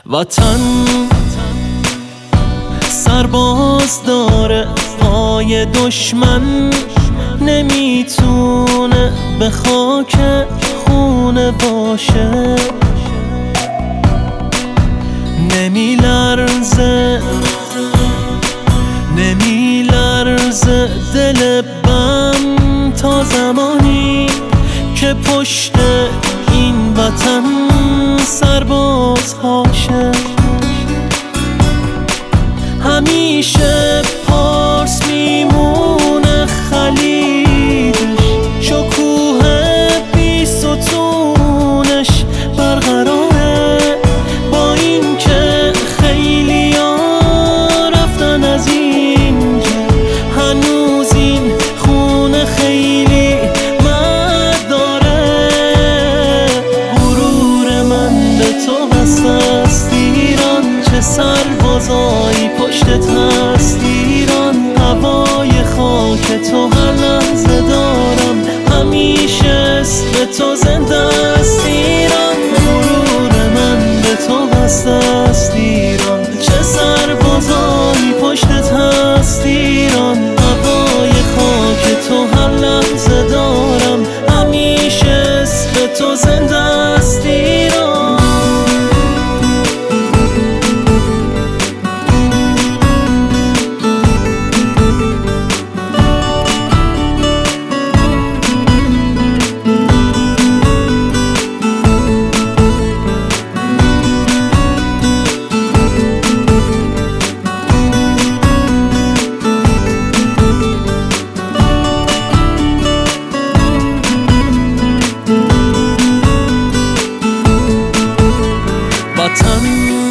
وطن سرباز داره پای دشمن، نمیتونه به خاک خونه باشه، نمیلرزه دل بم تا زمانی که پشت این وطن سرباز هاشه. همیشه پارس میمونه خلیجش، شکوه بی ستونش برقراره، با این که خیلی ها رفتن از اینجا، هنوز این خونه خیلی مرد داره. غرور من به تو بسته است ایران، چه سربازایی پشتت هست ایران، هوای خاک تو هر لحظه دارم، همیشه اسم تو زنده است ایران. غرور من به تو بسته است ایران، چه سربازایی پشتت هست ایران، هوای خاک تو هر لحظه دارم، همیشه اسم تو زنده است ایران. وطن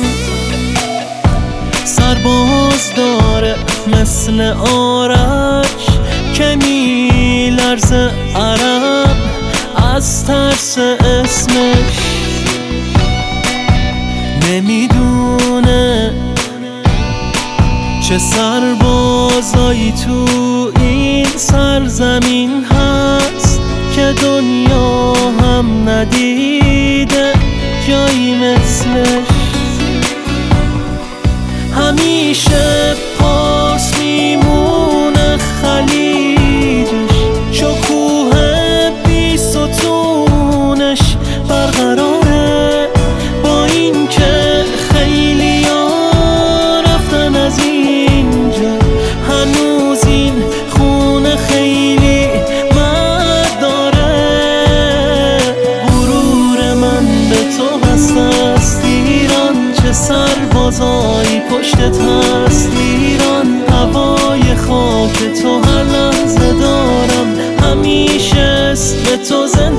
سرباز داره مثل آرش که میلرزه عرب از ترس اسمش، نمیدونه چه سربازایی تو این سرزمین هست که دنیا هم ندیده جایی مثلش. همیشه پارس میمونه خلیجش، شکوه بی ستونش برقراره، با این که خیلی ها رفتن از اینجا، هنوز این خونه خیلی مرد داره. غرور من به تو بسته است ایران، چه سربازایی پشتت هست ایران، هوای خاک تو هر لحظه دارم، همیشه اسم تو زنده